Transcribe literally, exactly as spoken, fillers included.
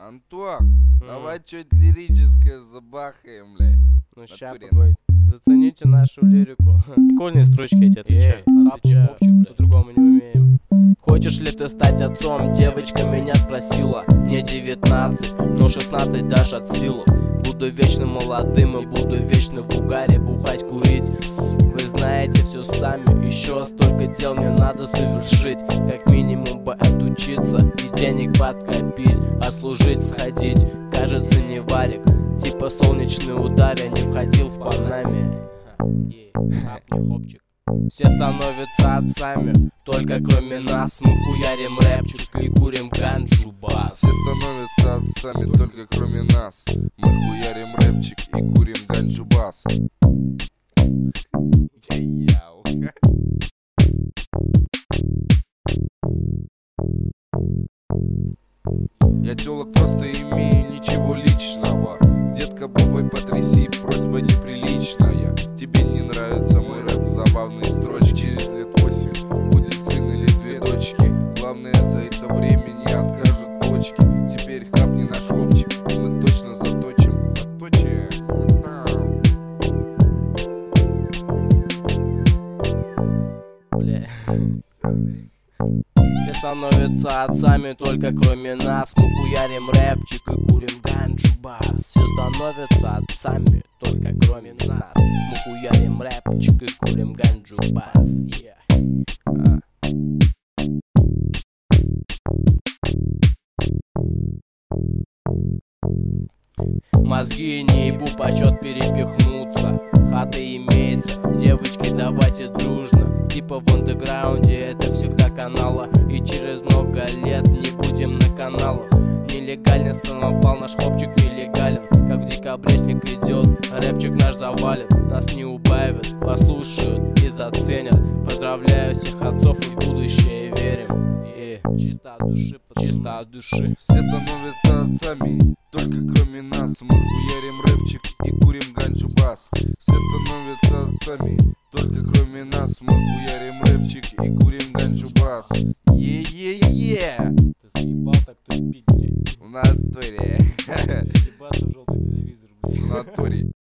Антон, Mm. давай что-нибудь лирическое забахаем, блядь. Ну ща, Натуре, погодь. Зацените нашу лирику. Прикольные строчки, я тебе отвечаю. Отвечаю, по-другому не умеем. Хочешь ли ты стать отцом? Девочка меня спросила. Мне девятнадцать, но шестнадцать дашь от силу. Буду вечно молодым и буду вечно в угаре бухать, курить. Вы знаете все сами, еще столько дел мне надо совершить. Как минимум бы отучиться и денег подкопить. А служить сходить, кажется не варик. Типа солнечный удар, я не входил в Панаме. Все становятся отцами, только кроме нас. Мы хуярим рэпчик и курим ганджу бас. Все становятся отцами, только кроме нас. Мы хуярим рэпчик и курим ганджубас. Я телок просто имею, ничего личного. Детка бабой потряси, просьба неприличная. Тебе не нравится мой рэп, забавные строчки. Через лет восемь будет сын или две дочки. Главное, за это время не откажут почки. Теперь хапни наш хлопчик, мы точно заточим. Заточим. Бля. Все становятся отцами, только кроме нас. Мы хуярим рэпчик и курим ганджу бас. Все становятся отцами, только кроме нас. Мы хуярим рэпчик и курим ганджу бас. Yeah. А. Мозги не ебу, почет перепихнуться. Хата имеется, девочки, давайте дружно. Типа в андеграунде это всегда канала. И через много лет не будем на каналах. Нелегальный самопал, наш хлопчик нелегален. Как в декабре снег идет, рэпчик наш завалит. Нас не убавят, послушают и заценят. Поздравляю всех отцов и в будущее верим. И чисто от души, чисто от души. Все становятся отцами, только кроме нас. Мы хуярим рэпчик и курим ганджубас. Все становятся отцами, только кроме нас. Мы хуярим рэпчик и курим ганджубас. Е-е-е! Ты заебал так тупить, блядь. В натуре. Ебаться в желтый телевизор, блядь. В натуре.